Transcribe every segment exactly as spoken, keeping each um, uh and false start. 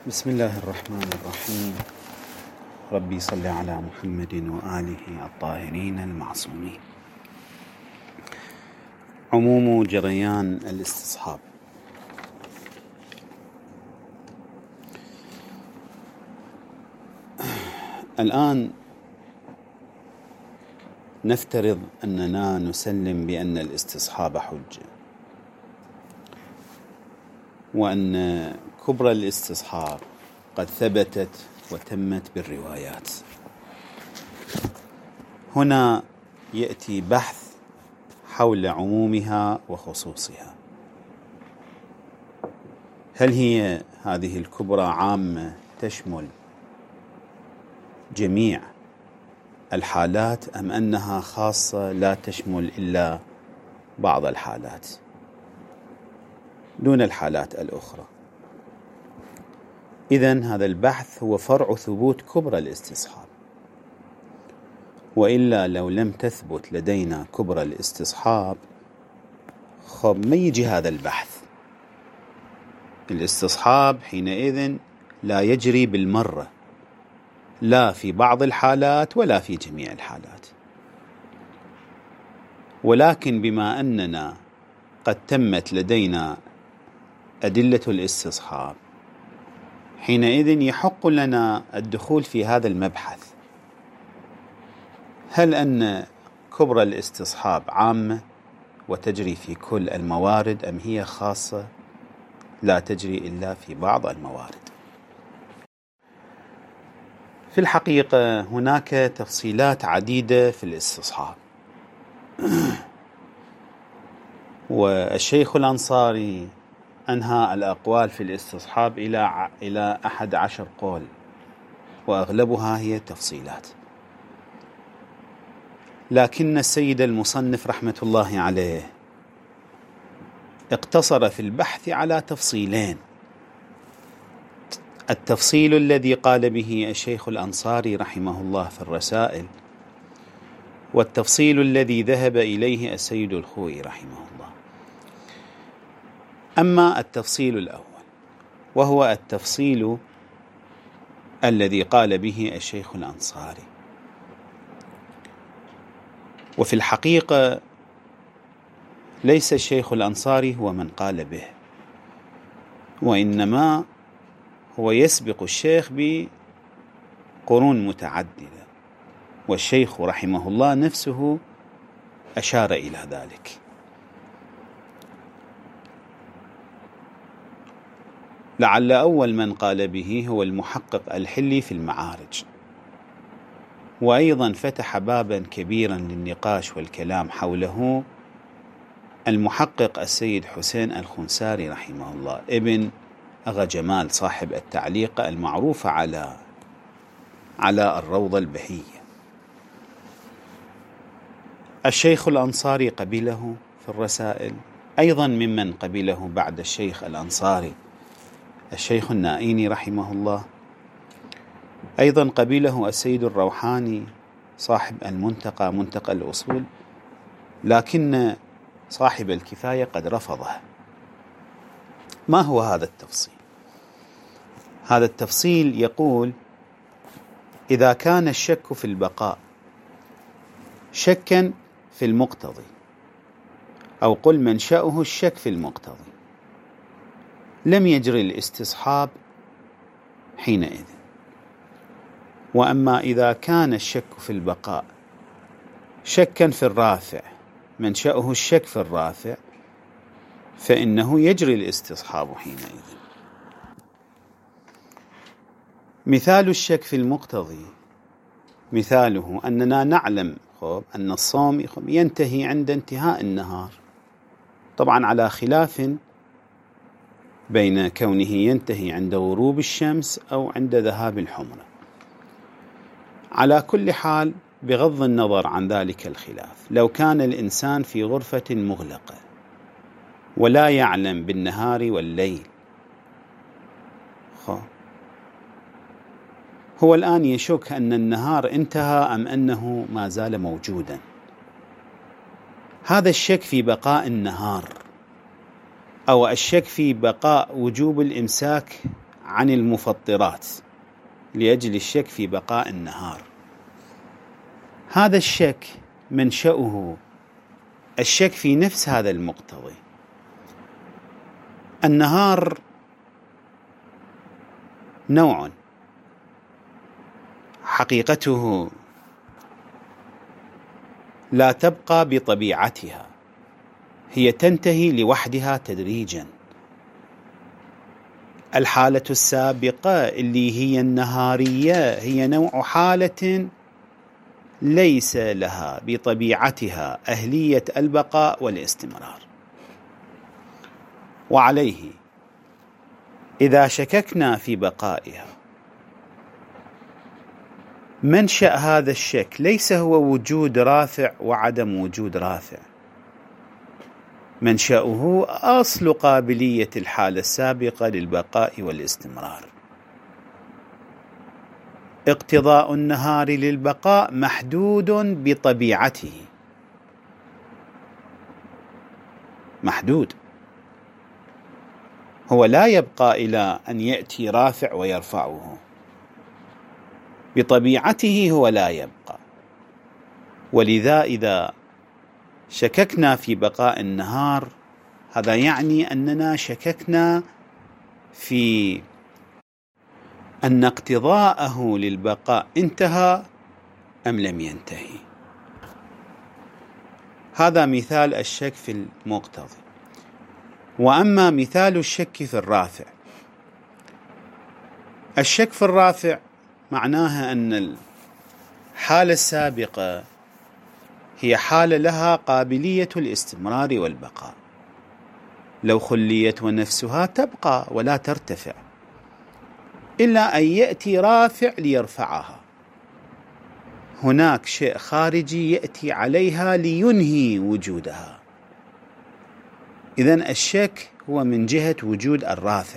بسم الله الرحمن الرحيم. ربي صل على محمد وآله الطاهرين المعصومين. عموم جريان الاستصحاب. الآن نفترض أننا نسلم بأن الاستصحاب حجة، وأن كبرى الاستصحاب قد ثبتت وتمت بالروايات. هنا يأتي بحث حول عمومها وخصوصها. هل هي هذه الكبرى عامة تشمل جميع الحالات، أم أنها خاصة لا تشمل إلا بعض الحالات دون الحالات الأخرى؟ إذن هذا البحث هو فرع ثبوت كبرى الاستصحاب، وإلا لو لم تثبت لدينا كبرى الاستصحاب خب ما يجي هذا البحث. الاستصحاب حينئذ لا يجري بالمرة، لا في بعض الحالات ولا في جميع الحالات. ولكن بما أننا قد تمت لدينا أدلة الاستصحاب، حينئذ يحق لنا الدخول في هذا المبحث. هل أن كبرى الاستصحاب عامة وتجري في كل الموارد، أم هي خاصة لا تجري إلا في بعض الموارد؟ في الحقيقة هناك تفصيلات عديدة في الاستصحاب، والشيخ الأنصاري أنهى الأقوال في الاستصحاب إلى إلى أحد عشر قول، وأغلبها هي تفصيلات. لكن السيد المصنف رحمة الله عليه اقتصر في البحث على تفصيلين: التفصيل الذي قال به الشيخ الأنصاري رحمه الله في الرسائل، والتفصيل الذي ذهب إليه السيد الخوئي رحمه الله. أما التفصيل الأول وهو التفصيل الذي قال به الشيخ الأنصاري، وفي الحقيقة ليس الشيخ الأنصاري هو من قال به، وإنما هو يسبق الشيخ بقرون متعددة، والشيخ رحمه الله نفسه أشار إلى ذلك. لعل أول من قال به هو المحقق الحلي في المعارج، وأيضا فتح بابا كبيرا للنقاش والكلام حوله المحقق السيد حسين الخنساري رحمه الله، ابن أغا جمال صاحب التعليق المعروف على على الروضة البهية. الشيخ الأنصاري قبله في الرسائل، أيضا ممن قبله بعد الشيخ الأنصاري الشيخ النائيني رحمه الله، أيضا قبله السيد الروحاني صاحب المنتقى منتقى الأصول، لكن صاحب الكفاية قد رفضه. ما هو هذا التفصيل؟ هذا التفصيل يقول: إذا كان الشك في البقاء شكا في المقتضي، أو قل منشأه الشك في المقتضي، لم يجري الاستصحاب حينئذ. وأما إذا كان الشك في البقاء شكا في الرافع، منشأه الشك في الرافع، فإنه يجري الاستصحاب حينئذ. مثال الشك في المقتضي، مثاله أننا نعلم أن الصوم ينتهي عند انتهاء النهار، طبعا على خلاف بين كونه ينتهي عند غروب الشمس أو عند ذهاب الحمرة. على كل حال، بغض النظر عن ذلك الخلاف، لو كان الإنسان في غرفة مغلقة ولا يعلم بالنهار والليل، هو الآن يشك أن النهار انتهى أم أنه ما زال موجودا. هذا الشك في بقاء النهار، أو الشك في بقاء وجوب الإمساك عن المفطرات لأجل الشك في بقاء النهار. هذا الشك منشأه الشك في نفس هذا المقتضي. النهار نوع حقيقته لا تبقى بطبيعتها، هي تنتهي لوحدها تدريجا. الحالة السابقة اللي هي النهارية هي نوع حالة ليس لها بطبيعتها أهلية البقاء والاستمرار. وعليه إذا شككنا في بقائها، منشأ هذا الشك ليس هو وجود رافع وعدم وجود رافع، منشأه أصل قابلية الحالة السابقة للبقاء والاستمرار. اقتضاء النهار للبقاء محدود بطبيعته، محدود، هو لا يبقى إلى أن يأتي رافع ويرفعه، بطبيعته هو لا يبقى. ولذا إذا شككنا في بقاء النهار هذا يعني أننا شككنا في أن اقتضاءه للبقاء انتهى أم لم ينتهي. هذا مثال الشك في المقتضي. وأما مثال الشك في الرافع، الشك في الرافع معناها أن الحالة السابقة هي حالة لها قابلية الاستمرار والبقاء، لو خليت ونفسها تبقى ولا ترتفع، إلا أن يأتي رافع ليرفعها. هناك شيء خارجي يأتي عليها لينهي وجودها. إذن الشك هو من جهة وجود الرافع،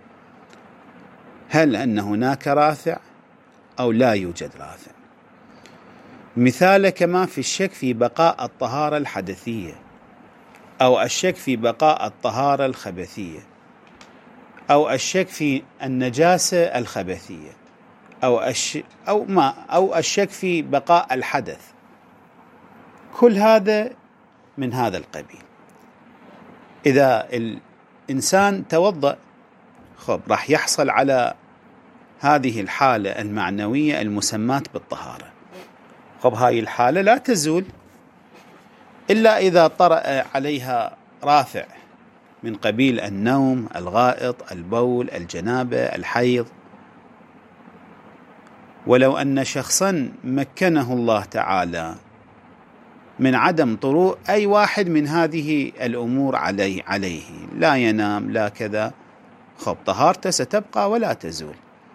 هل أن هناك رافع أو لا يوجد رافع. مثال كما في الشك في بقاء الطهارة الحدثية، أو الشك في بقاء الطهارة الخبثية، أو الشك في النجاسة الخبثية، أو الش... أو ما أو الشك في بقاء الحدث. كل هذا من هذا القبيل. إذا الإنسان توضأ خب راح يحصل على هذه الحالة المعنوية المسماة بالطهارة. خب هاي الحالة لا تزول إلا إذا طرأ عليها رافع من قبيل النوم، الغائط، البول، الجنابة، الحيض. ولو أن شخصا مكنه الله تعالى من عدم طروء أي واحد من هذه الأمور عليه, عليه لا ينام لا كذا، خب طهارته ستبقى ولا تزول،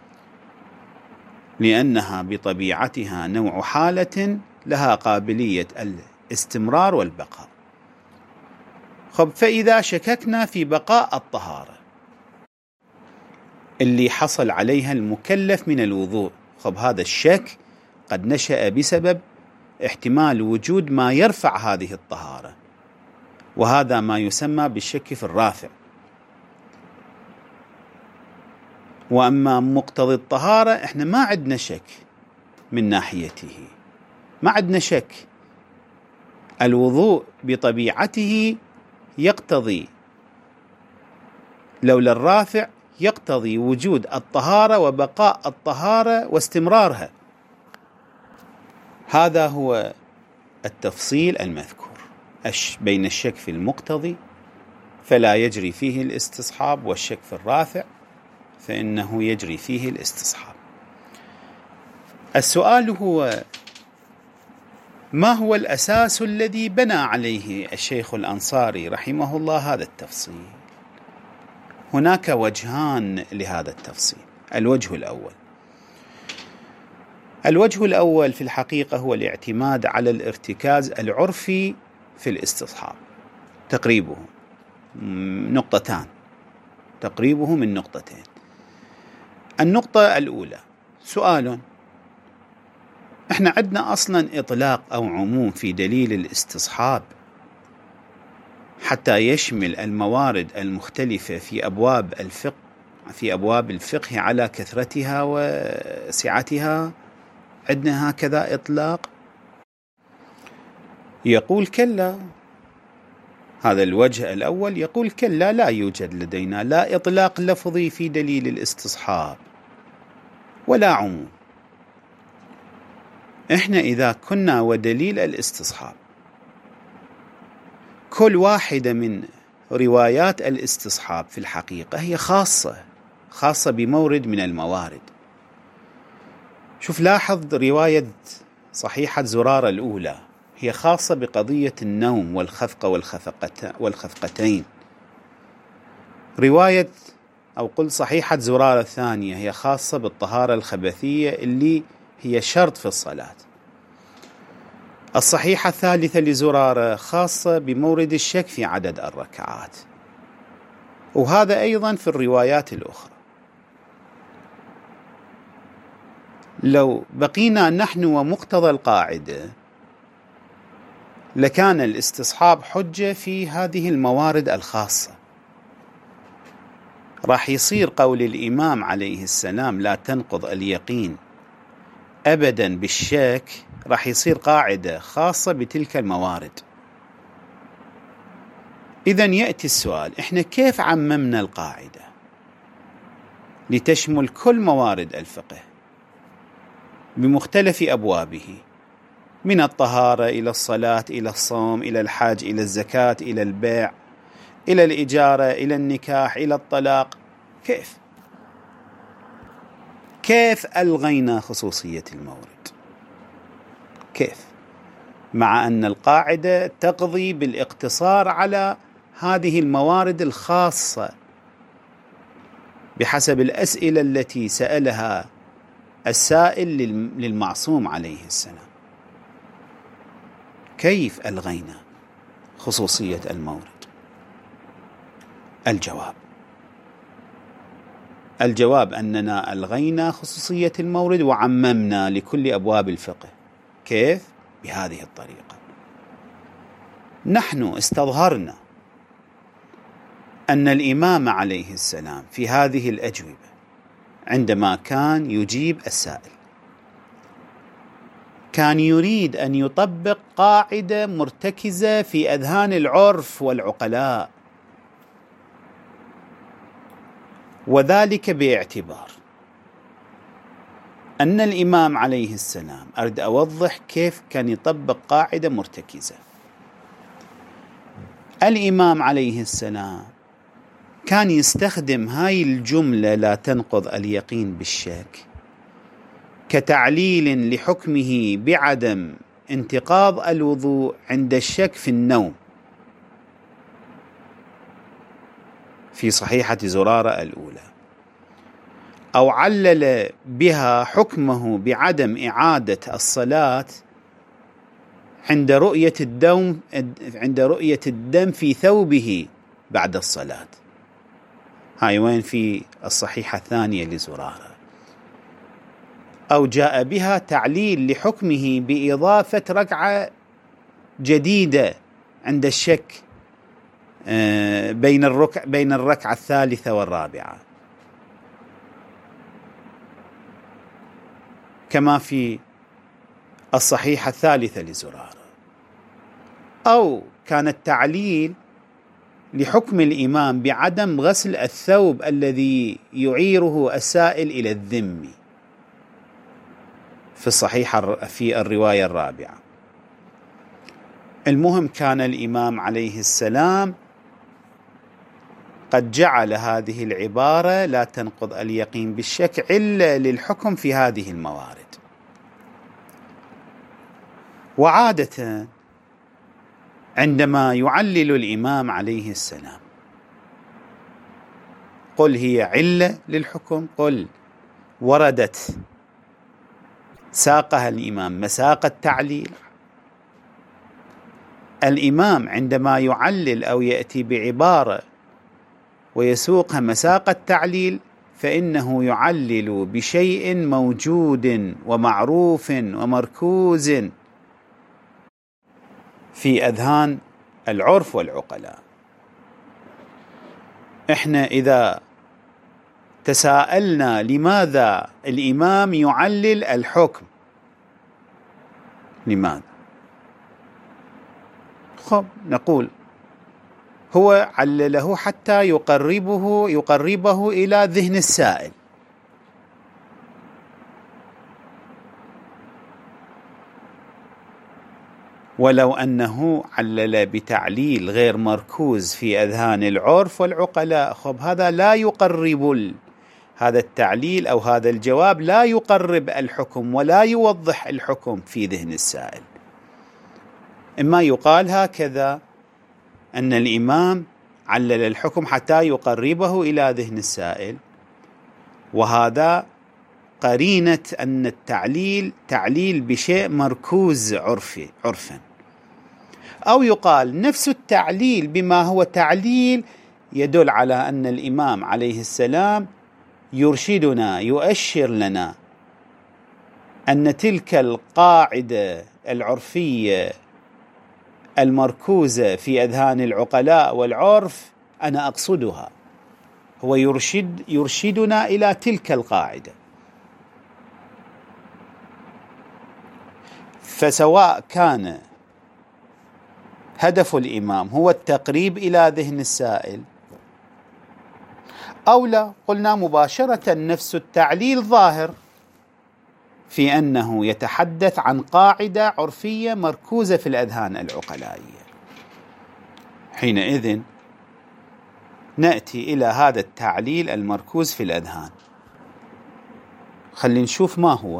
لأنها بطبيعتها نوع حالة لها قابلية الاستمرار والبقاء. خب فإذا شككنا في بقاء الطهارة اللي حصل عليها المكلف من الوضوء، خب هذا الشك قد نشأ بسبب احتمال وجود ما يرفع هذه الطهارة، وهذا ما يسمى بالشك في الرافع. وأما مقتضي الطهارة احنا ما عندنا شك من ناحيته، ما عندنا شك. الوضوء بطبيعته يقتضي لولا الرافع يقتضي وجود الطهارة وبقاء الطهارة واستمرارها. هذا هو التفصيل المذكور بين الشك في المقتضي فلا يجري فيه الاستصحاب، والشك في الرافع فإنه يجري فيه الاستصحاب. السؤال هو: ما هو الأساس الذي بنى عليه الشيخ الأنصاري رحمه الله هذا التفصيل؟ هناك وجهان لهذا التفصيل. الوجه الأول الوجه الأول في الحقيقة هو الاعتماد على الارتكاز العرفي في الاستصحاب. تقريبه نقطتان تقريبه من نقطتين. النقطة الأولى: سؤال، احنا عندنا أصلا إطلاق أو عموم في دليل الاستصحاب حتى يشمل الموارد المختلفة في أبواب الفقه في أبواب الفقه على كثرتها وسعتها عندنا هكذا إطلاق؟ يقول كلا. هذا الوجه الأول يقول كلا، لا يوجد لدينا لا إطلاق لفظي في دليل الاستصحاب ولا عموم. إحنا إذا كنا ودليل الاستصحاب كل واحدة من روايات الاستصحاب في الحقيقة هي خاصة خاصة بمورد من الموارد. شوف، لاحظ رواية صحيحة زرارة الأولى هي خاصة بقضية النوم والخفقة والخفقتين. رواية أو قل صحيحة زرارة الثانية هي خاصة بالطهارة الخبثية اللي هي شرط في الصلاة. الصحيحة الثالثة لزرارة خاصة بمورد الشك في عدد الركعات، وهذا أيضا في الروايات الأخرى. لو بقينا نحن ومقتضى القاعدة لكان الاستصحاب حجة في هذه الموارد الخاصة. راح يصير قول الإمام عليه السلام لا تنقض اليقين أبدا بالشك، راح يصير قاعدة خاصة بتلك الموارد. إذن يأتي السؤال، إحنا كيف عممنا القاعدة لتشمل كل موارد الفقه بمختلف أبوابه، من الطهارة إلى الصلاة إلى الصوم إلى الحج إلى الزكاة إلى البيع إلى الإجارة إلى النكاح إلى الطلاق؟ كيف؟ كيف ألغينا خصوصية المورد؟ كيف؟ مع أن القاعدة تقضي بالاقتصار على هذه الموارد الخاصة بحسب الأسئلة التي سألها السائل للمعصوم عليه السلام. كيف ألغينا خصوصية المورد؟ الجواب الجواب أننا ألغينا خصوصية المورد وعممنا لكل أبواب الفقه. كيف؟ بهذه الطريقة. نحن استظهرنا أن الإمام عليه السلام في هذه الأجوبة عندما كان يجيب السائل كان يريد أن يطبق قاعدة مرتكزة في أذهان العرف والعقلاء، وذلك باعتبار أن الإمام عليه السلام، أريد أوضح كيف كان يطبق قاعدة مرتكزة. الإمام عليه السلام كان يستخدم هاي الجملة لا تنقض اليقين بالشك كتعليل لحكمه بعدم انتقاض الوضوء عند الشك في النوم في صحيحة زرارة الأولى، أو علل بها حكمه بعدم إعادة الصلاة عند رؤية الدم عند رؤية الدم في ثوبه بعد الصلاة. هاي وين؟ في الصحيحة الثانية لزرارة. أو جاء بها تعليل لحكمه بإضافة ركعة جديدة عند الشك بين الركع بين الركعة الثالثة والرابعة، كما في الصحيحة الثالثة لزرارة. أو كان التعليل لحكم الإمام بعدم غسل الثوب الذي يعيره السائل إلى الذم في الصحيحة في الرواية الرابعة. المهم، كان الإمام عليه السلام قد جعل هذه العبارة لا تنقض اليقين بالشك علة للحكم في هذه الموارد. وعادة عندما يعلل الإمام عليه السلام قل هي علة للحكم، قل وردت ساقها الإمام مساق التعليل. الإمام عندما يعلل أو يأتي بعبارة ويسوقها مساق التعليل فإنه يعلل بشيء موجود ومعروف ومركوز في أذهان العرف والعقلاء. إحنا إذا تساءلنا لماذا الإمام يعلل الحكم، لماذا؟ خب نقول هو علله حتى يقربه يقربه إلى ذهن السائل. ولو أنه علل بتعليل غير مركوز في أذهان العرف والعقلاء، خب هذا لا يقرب، هذا التعليل أو هذا الجواب لا يقرب الحكم ولا يوضح الحكم في ذهن السائل. إما يقال هكذا أن الإمام علل الحكم حتى يقربه إلى ذهن السائل، وهذا قرينة أن التعليل تعليل بشيء مركوز عرفي عرفا. أو يقال نفس التعليل بما هو تعليل يدل على أن الإمام عليه السلام يرشدنا، يؤشر لنا أن تلك القاعدة العرفية المركوزة في أذهان العقلاء والعرف أنا أقصدها، هو يرشد يرشدنا إلى تلك القاعدة. فسواء كان هدف الإمام هو التقريب إلى ذهن السائل أو لا، قلنا مباشرة نفس التعليل ظاهر في أنه يتحدث عن قاعدة عرفية مركوزة في الأذهان العقلائية. حينئذ نأتي إلى هذا التعليل المركوز في الأذهان. خلينا نشوف ما هو،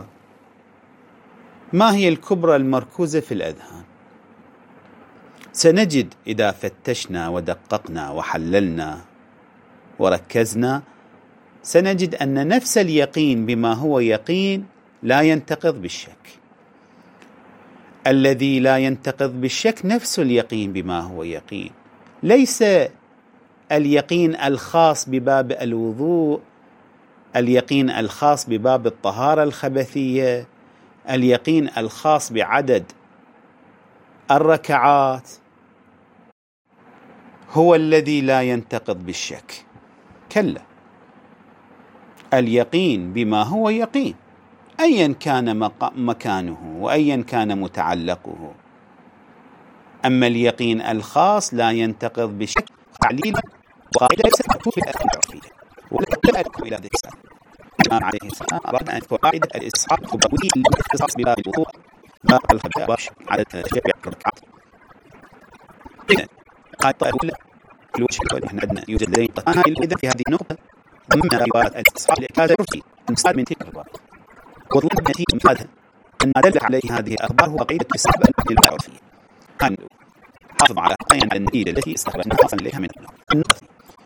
ما هي الكبرى المركوزة في الأذهان. سنجد إذا فتشنا ودققنا وحللنا وركزنا سنجد أن نفس اليقين بما هو يقين لا ينتقض بالشك. الذي لا ينتقض بالشك نفس اليقين بما هو يقين، ليس اليقين الخاص بباب الوضوء، اليقين الخاص بباب الطهارة الخبثية، اليقين الخاص بعدد الركعات هو الذي لا ينتقض بالشك. كلا، اليقين بما هو يقين أيا كان مكانه وأيا كان متعلقه. أما اليقين الخاص لا ينتقض بالشك تعليلا وقاعدة ليست مكتوبة في الأذهان العرفية ولا تأتي إلى ذلك السؤال. الإمام عليه السلام أراد أن تكون قاعدة الإسحاق وبقوي الاختصاص بباب الوضوء، باب الخبث، عدد شبع الركعات. إذن قاعدة الأولى الوجه الأول احنا عندنا يوجد لدينا طهارة. إذن في هذه النقطة ضمن روايات الإسحاق لإعكاز العرفي المستفاد من تلك الروايات، وطلب نتيجة من هذا أن ما دلت عليه هذه الأخبار هو قاعدة السحب العرفية. كان حافظ على قيم على النتيجة التي استخرجنا حاصل إليها من النقطة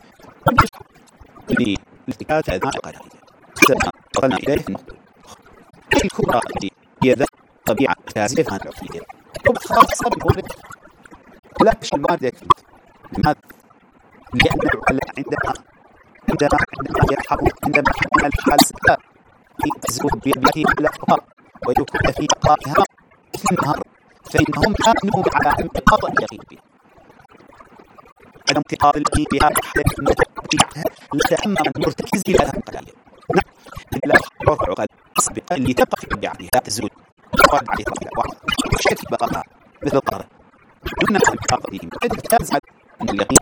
للاتكال أذهان القلائل. وصلنا إليه في النقطة الكبرى التي هي ذات طبيعة أساسية في هذه العرفية وخاصة بالوضع ولا تشمل المادة. لماذا؟ لأن العقلاء عندما عندما عندما يرحبوا عندما يحمل الحال السبب في الزهد بيده على الفقراء ويكون في أطائها في النهار، فإنهم كانوا على انتقاض اليقين به. عدم انتقاض اليقين بها حالة نتيجتها لتهم المرتكز إلى هذا القليل. نعم، إلا عرف عقد السابقة اللي تبقى في الدعاء عليها تزود وقد عليها واحد وشيء في بقاها مثل الطهارة دون انتقاض اليقين. إذا تزعل أن اليقين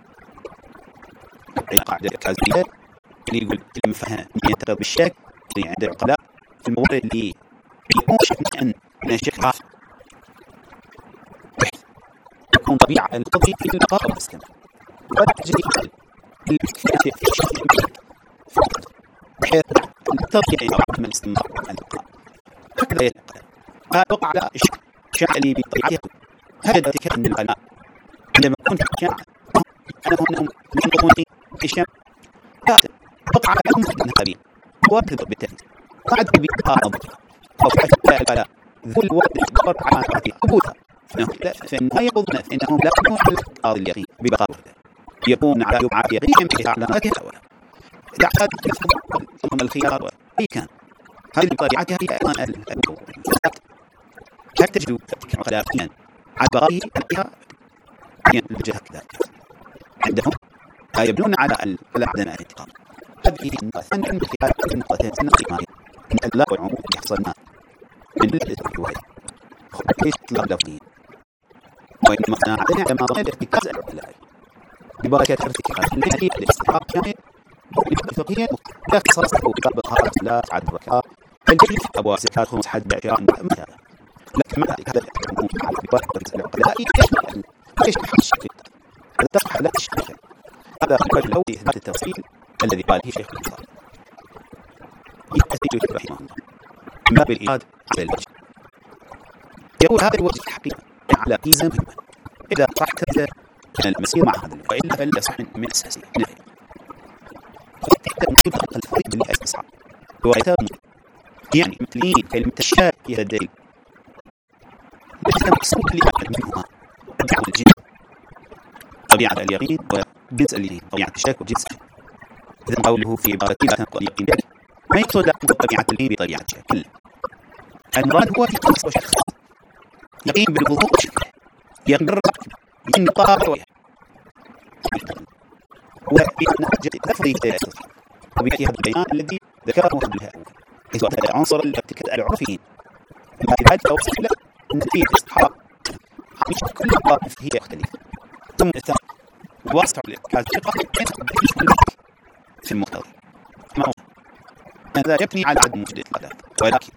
عين قاعدة الكازية اللي يقول المفهم ينتقض بالشك اللي عند العقلاء في الموارد اللي يكون شك أن من الشك خاف تكون طبيعة القضية في البقاء والسكن ولا تجري خلل الفكرة في الشك بحيث تطبيع بعض من استمرار البقاء هكذا يتقل. قال وقع على الشك الشك اللي بطبيعته هذا ذلك أن العلماء عندما كنت شك أنهم ينطقون في الشام وقع على أمة النبي وارتبط بالتأكيد قعد ببقاء نظرها وفحث البلاء ذو الوقت الأكبر على قبولها فإنها يقولون فإنهم لا يكونون على القاضي اليقين ببقاء يكون على يبعى يقين بإعلاناتها الأولى تعقد ضمن الخيار وأي كان هذه بطبيعتها هي أيضا الفقط لا تجد عقلاقيا على بغائه عليها الوجه كذلك عندهم يبنون على على عدم الانتقام هذه النقطة من خلال النقطتين النقطتين أن الله والعموم يحصلنا من الرواية ليس إطلاق لفظي وإنما صناعتنا كما ظن ارتكاز العقلاء ببركة ارتكاز الذي الاستحقاق كامل بالفقهية لا اختصاصه بطبقها لا عدد الركعات الجري في أبواب ستات خمس حد بعشرة مثلا لكن مع ذلك هذا العموم على ببركة العقلاء يشبه الشكل هذا تصبح لا الشكل هذا هو الأول لإثبات التفصيل الذي قاله شيخ الإسلام يحتج رحمه الله من باب الإيراد على الوجه يقول هذا الوجه الحقيقي على ميزة مهمة إذا صحت كان المسير مع هذا وإلا فلا يصح من أساسه نهي تحت مصير خلق الفريق بالله أستصعب روايته يعني مثلين كلمة الشاء يدل ليس مقصود لأحد منهما أدعو الجنس طبيعة اليقين وجنس اليقين طبيعة الشك وجنس إذن قوله في بارتيبة اليقين ما يقصد لكم طبيعة اليقين بطبيعة الشك المراد هو في قصة وشخص يقين بالوضوء وشكله يقين بالرقم يقين بالطاقة ويها وبأن أجد لفظي وبأن هذا البيان الذي ذكره قبلها حيث أتى عنصر الابتكار العرفي بعد توصف له نتيجة استحقاق حقيقة كل الطائف هي مختلفة ثم واسطة الابتكار في المقتضى ما هو هذا يبني على عدم وجود الإطلاقات ولكن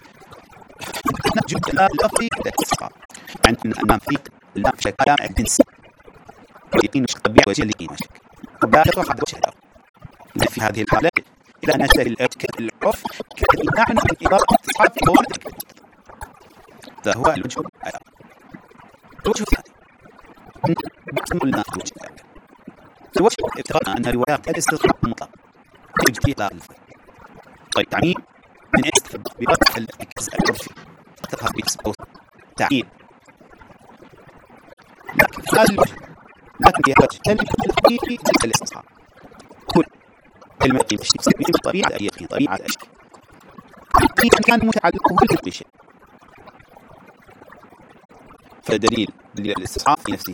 نجد لا لفظي للاستحقاق يعني أن الأمام فيك اللام في شكل جامع الجنس ويقين مش طبيعي وجه اللي يقين مشك وبعد تروح عند وجه الأرض في هذه الحالة إذا نشأ الابتكار العرف كإمناع من إضافة استصحاب في مواد هذا هو الوجه الأول الوجه الثاني باسم الماء الوجه الأول الوجه افترضنا أن روايات الاستصحاب المطلق يوجد فيه لا الفرق طيب تعميم من أين استفد برفع الجزء العرفي تظهر باسم تعيين لكن هذا الوجه لكن في هذا الوجه الحقيقي ليس الاستصحاب كل كلمة يقين بشيء يقين طبيعة أي يقين طبيعة الأشياء يقين كان متعلق بكل شيء فدليل دليل الاستصحاب في نفسه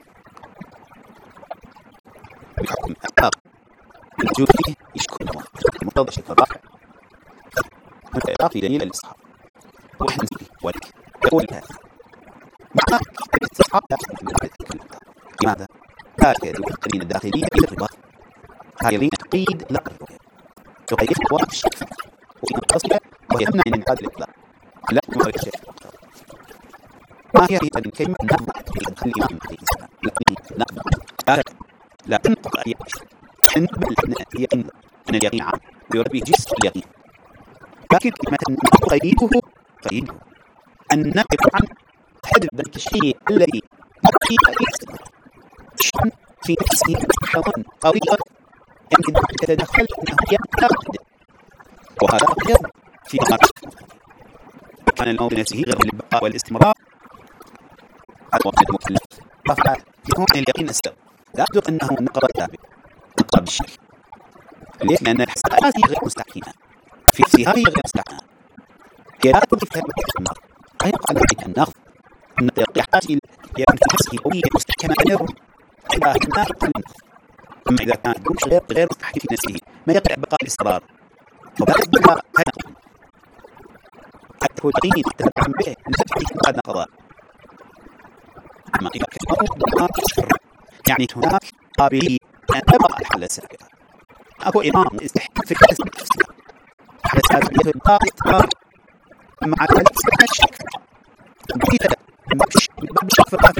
بحكم الأخلاق الوجود فيه يشكل الله المقتضى شكل الرافع والإعراف في دليل الاستصحاب وإحنا نسبه ولك يقول هذا مع الاستصحاب لا يمكن أن يكون لماذا؟ ذلك يدل القرينة الداخلية إلى الرباط هذه تقيد لا الرؤية تقيد الواقع الشك وإن تصل وهي تمنع من انعقاد الإطلاق لا تمنع الشك ما هي هذه الكلمة نعم تخلي ما من هذه الإنسان لكن نعم لا تنطق أي شيء نقبل اليقين من اليقين عام ويربي جسم اليقين لكن كلمة تقيده قيده أن نقف عن حدث ذلك الشيء الذي يقي الاستمرار في نفسه حضن قوية يمكن أن تتدخل أنه يتقدم وهذا أيضا في مقام كان الموضوع نفسه غير للبقاء والاستمرار على وقت المكلف رفع يكون اليقين السبب لا أقدر أنه نقرأ تابع نقرأ بالشك ليش؟ لأن الحساسية غير مستحكمة في نفسها هي غير مستحكمة هي لا تضيف كلمة الاستمرار أيضا على ذلك النقض أن يحتاج إلى يكون في نفسه قوية مستحكمة غير إذا كان قلب أما إذا كان جمش غير غير مستحكم في نفسه ما يقع بقاء الإصرار فبعد بقاء كان حتى هو يقين تتبع به لا تحديث هذا قضاء أما إذا كان بقاء يعني هناك قابلية أن تبقى الحالة السابقة أكو إمام استحكام في الحالة السابقة الحالة السابقة بقاء الإصرار مع ذلك استحكام الشك بكذا باب الشك في الرافع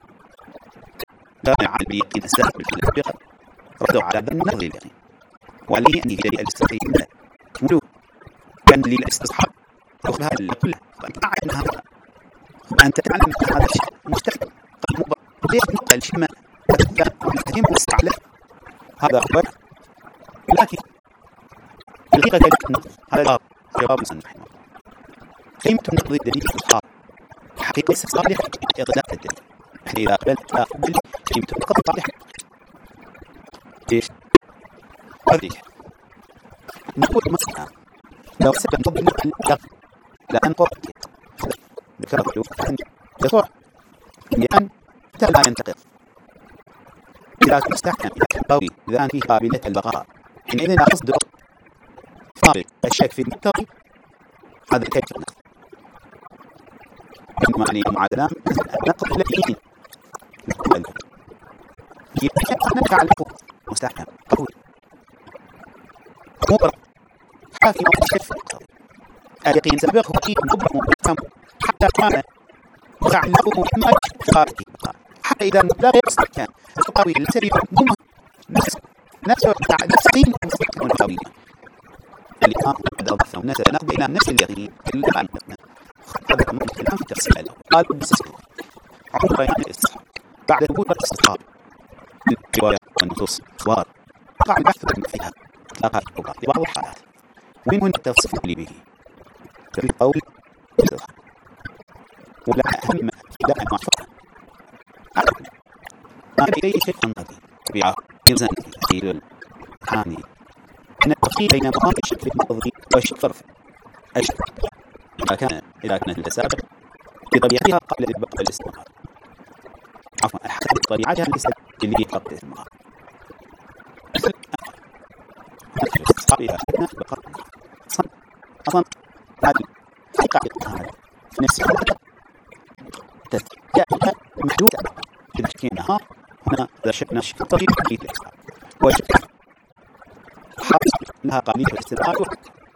كان على اليقين السابق بالحالة ردوا على ذنب نقض اليقين وعليه أن يجري الاستحقاق ملوك كان للاستصحاب وهذا كله فأنت أعلم هذا وأنت تعلم أن هذا الشيء مستحيل ليش نقل شيء ما تتم مستعلى هذا أخبر لكن الحقيقة ذلك النقض هذا جواب جواب مصنف رحمه الله قيمة النقض الدليل الاستصحاب الحقيقة الاستصحاب لحقيقة إغلاق الدليل إذا قبلت أقبل قيمة النقض صالحة ليش؟ هذه نقول مثلا لو سبب نقض النقض لا أنقض ذكرت له أن يصح لأن لا ينتقض إذا تستحكم إذا كان قوي إذا فيه قابلية البقاء حينئذ لا يصدر فارق الشك في المقتضي هذا كيف نقض معني معادلة نقض الذين يبقى نعلم مستحكم قوي مبرم حاكم الشك المقتضي اليقين سبقه أكيد مبرم حتى كان تعلمه ما خارجه حتى إذا لا يصدر كان القوي الذي هم نفس نفس اليقين والقوي اللي كان بعد الضفة ونسى نقضي إلى نفس اليقين اللي ما عندنا هذا ممكن الآن في تفصيل له قال بسسكو عمر يعني الاستصحاب بعد وجود الاستصحاب من الروايات والنصوص الأخبار وقع البحث فيها إطلاقات كبرى لبعض الحالات ومنه التفصيل به في القول والاستصحاب ولا أهم لا أهم أعفر ما إليه شيء قضي طبيعة يلزم في الحاني أن التفصيل بين مقام الشك في المقتضي والشك في الرفع الشك إذا كان إذا كانت المتسابقة بطبيعتها قبل إطلاق الاستمرار عفوا الحسب بطبيعتها اللي هي قبل الاستمرار الاستصحاب إذا كنا بقرب أصلا هذه حقيقة هذا في نفس الوقت تتجاهل محدودة إذا شكيناها هنا إذا شكنا شك طريق أكيد الإسحاب وشك حاصل لها قابلية الاستدعاء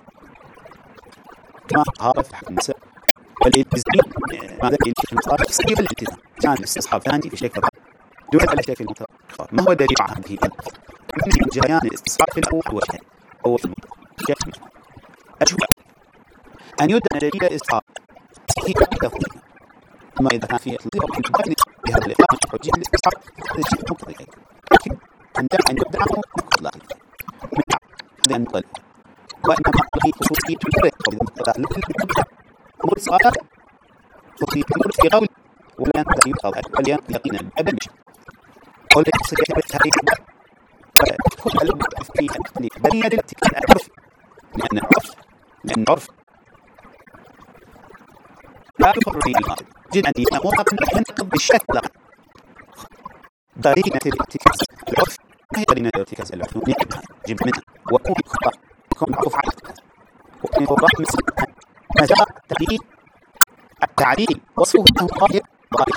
كما هذا في حق النساء والالتزام ماذا في الشيخ المختار تصير الالتزام كان الاستصحاب ثاني في شيء دون الشيء في المختار ما هو دليل على هذه من جريان الاستصحاب في الأول والثاني أول شيء أشوف أن يدعى دليل الاستصحاب صحيح التفضيل أما إذا كان فيه تطبيق ممكن بهذا الإطلاق حجية الاستصحاب هذا الشيء ممكن لكن أن أن يدعى مطلقا هذا النقطة وإنما هي خصوصية الفرق أو إذا مطلقا أمور الصغار خصوصية الأمور في قول ولا أنت يقال اليوم يقينا أبدا قول لك سجل بالتاريخ كل الأمور في التكليف بل يدل العرف لأن العرف لأن العرف لا يفر فيه الغالب جد أن يأمر ينتقد بالشكل دارين الارتكاز العرف ما هي دارين الارتكاز العرف جيب منها وكون الكفار يكون معروف على الارتكاز وكون الكفار مثل مجال التقليد التعليل وصفه أنه ظاهر ظاهر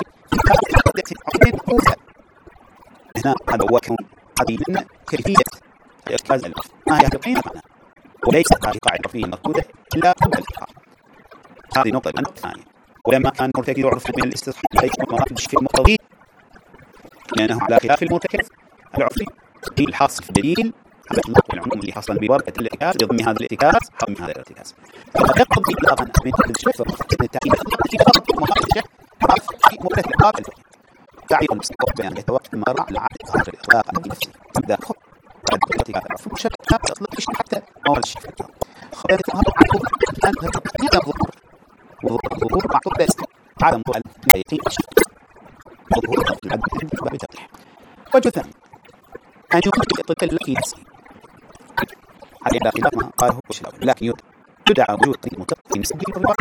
هنا هذا هو كون هذه من كيفية الارتكاز العرف ما هي القيمة معنا وليس هذه قاعدة عرفية مفقودة إلا قبل الإقرار هذه نقطة النقطة الثانية ولما كان مرتكب عرف من الاستصحاب لا يكون مراتب الشك المقتضي لأنه على خلاف المرتكب العرفي هي الحاصل في الدليل على النقطة العموم اللي حصل ببركة الارتكاز بضم هذا الارتكاز حكم هذا الارتكاز فيقضي إطلاقا من الشك في التأكيد في ضبط مراتب الشك في مرتكب قابل تعريف المستقبل بأن يتوقف المرة على عادة هذا الإطلاق عن نفسه إذا خط بعد الارتكاز العرفي مشكلة تطلق الشك حتى أول الشك في الإطلاق خلال هذا عنه أن هذا الظهور والظهور معقول بس عدم ظهور اليقين ظهور العدم باب ترجيح وجه ثاني أن يمكن الطفل التي نفسه هذا إذا خلاف ما قاله وش لكن يدعى وجود طريق متقن نسبي في الواقع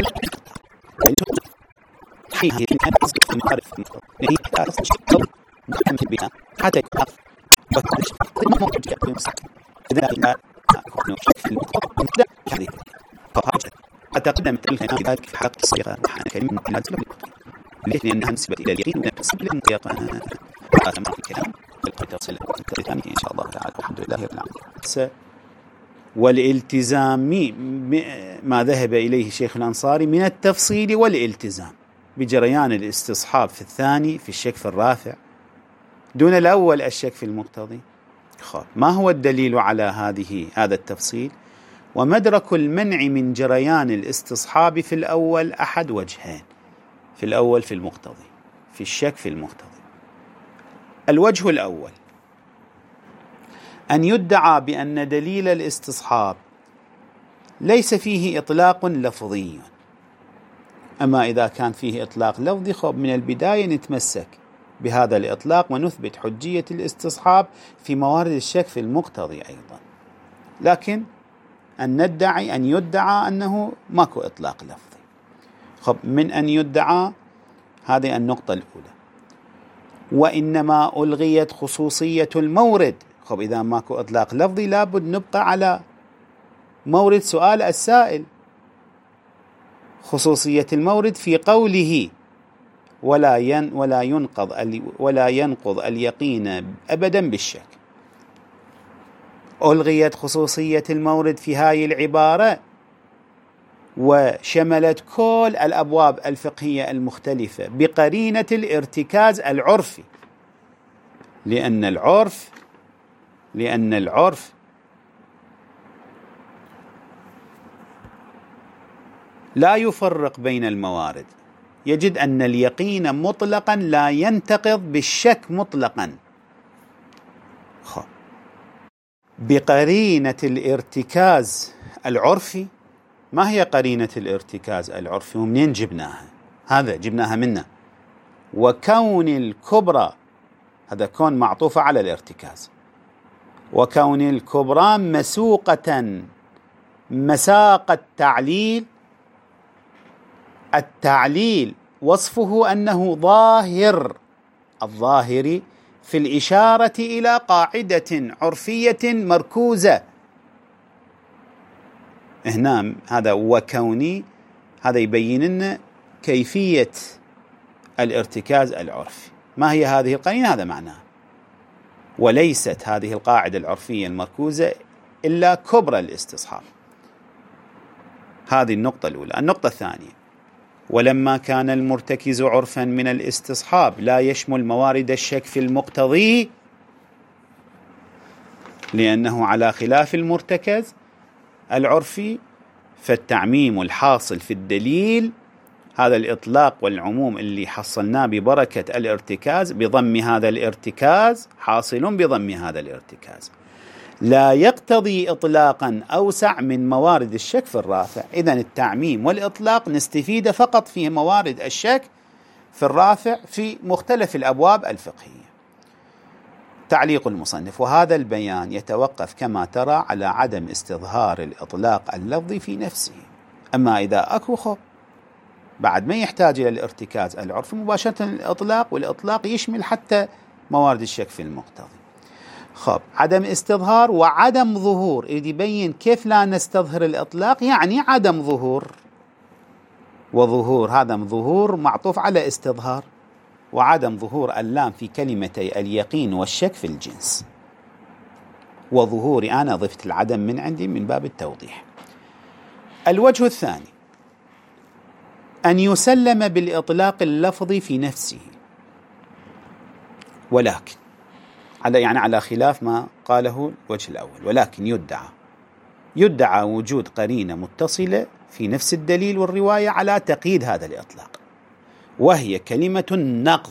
حين هي كان تصدق في المعرفة يعني هي تصدق مهتم في البناء حتى يكون وكل ما ممكن يكون مسكن إذا لا يكون في المقام هذه فهذا حتى قدم التاريخ ذلك في حلقة الصيغة نحن كريم من هذا ليه لأنها نسبة إلى اليقين ونسبة إلى المقياط هذا ما في الكلام التفصيل الثاني إن شاء الله تعالى الحمد لله رب العالمين والالتزام ما ذهب إليه الشيخ الأنصاري من التفصيل والالتزام بجريان الاستصحاب في الثاني في الشك في الرافع دون الأول الشك في المقتضي خب ما هو الدليل على هذه هذا التفصيل ومدرك المنع من جريان الاستصحاب في الأول أحد وجهين في الأول في المقتضي في الشك في المقتضي الوجه الأول أن يدعى بأن دليل الاستصحاب ليس فيه إطلاق لفظي أما إذا كان فيه إطلاق لفظي خب من البداية نتمسك بهذا الإطلاق ونثبت حجية الاستصحاب في موارد الشك في المقتضي أيضا لكن أن ندعي أن يدعى أنه ماكو إطلاق لفظي خب من أن يدعى هذه النقطة الأولى وإنما ألغيت خصوصية المورد خب إذا ماكو إطلاق لفظي لابد نبقى على مورد سؤال السائل، خصوصية المورد في قوله ولا ين ولا ينقض ولا ينقض اليقين أبدا بالشك. ألغيت خصوصية المورد في هذه العبارة وشملت كل الأبواب الفقهية المختلفة بقرينة الارتكاز العرفي، لأن العرف لأن العرف لا يفرق بين الموارد، يجد أن اليقين مطلقا لا ينتقض بالشك مطلقا. بقرينة الارتكاز العرفي. ما هي قرينة الارتكاز العرفي ومنين جبناها؟ هذا جبناها منا. وكون الكبرى، هذا كون معطوفة على الارتكاز، وكون الكبرى مسوقة مساق التعليل. التعليل وصفه أنه ظاهر، الظاهر في الإشارة إلى قاعدة عرفية مركوزة. هنا هذا وكوني، هذا يبين لنا كيفية الارتكاز العرفي. ما هي هذه القرينة؟ هذا معناه. وليست هذه القاعدة العرفية المركوزة إلا كبرى الاستصحاب. هذه النقطة الأولى. النقطة الثانية: ولما كان المرتكز عرفا من الاستصحاب لا يشمل موارد الشك في المقتضي، لأنه على خلاف المرتكز العرفي، فالتعميم الحاصل في الدليل، هذا الإطلاق والعموم اللي حصلناه ببركة الارتكاز بضم هذا الارتكاز، حاصل بضم هذا الارتكاز، لا يقتضي إطلاقا أوسع من موارد الشك في الرافع. إذن التعميم والإطلاق نستفيد فقط في موارد الشك في الرافع في مختلف الأبواب الفقهية. تعليق المصنف: وهذا البيان يتوقف كما ترى على عدم استظهار الإطلاق اللفظي في نفسه. أما إذا أكو خب بعد ما يحتاج إلى الارتكاز العرفي مباشرة الإطلاق، والإطلاق يشمل حتى موارد الشك في المقتضي. خب عدم استظهار وعدم ظهور، إذ يبين كيف لا نستظهر الإطلاق، يعني عدم ظهور وظهور. هذا ظهور معطوف على استظهار، وعدم ظهور اللام في كلمتي اليقين والشك في الجنس، وظهوري أنا ضفت العدم من عندي من باب التوضيح. الوجه الثاني: أن يسلم بالإطلاق اللفظي في نفسه، ولكن على يعني على خلاف ما قاله الوجه الأول، ولكن يدعى يدعى وجود قرينة متصلة في نفس الدليل والرواية على تقييد هذا الإطلاق، وهي كلمة النقض،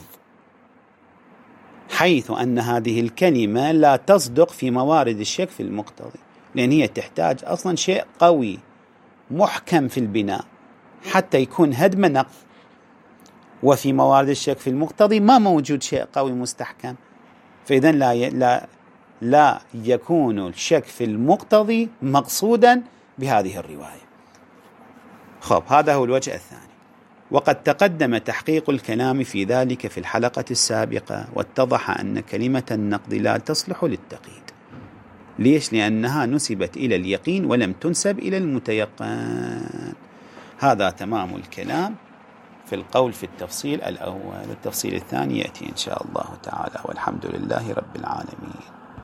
حيث أن هذه الكلمة لا تصدق في موارد الشك في المقتضي، لأن هي تحتاج أصلا شيء قوي محكم في البناء حتى يكون هدم نقض، وفي موارد الشك في المقتضي ما موجود شيء قوي مستحكم، فإذا لا ي... لا لا يكون الشك في المقتضي مقصودا بهذه الرواية. خب هذا هو الوجه الثاني، وقد تقدم تحقيق الكلام في ذلك في الحلقة السابقة، واتضح أن كلمة النقض لا تصلح للتقييد. ليش؟ لأنها نسبت إلى اليقين ولم تنسب إلى المتيقن. هذا تمام الكلام في القول في التفصيل الأول. التفصيل الثاني يأتي إن شاء الله تعالى، والحمد لله رب العالمين.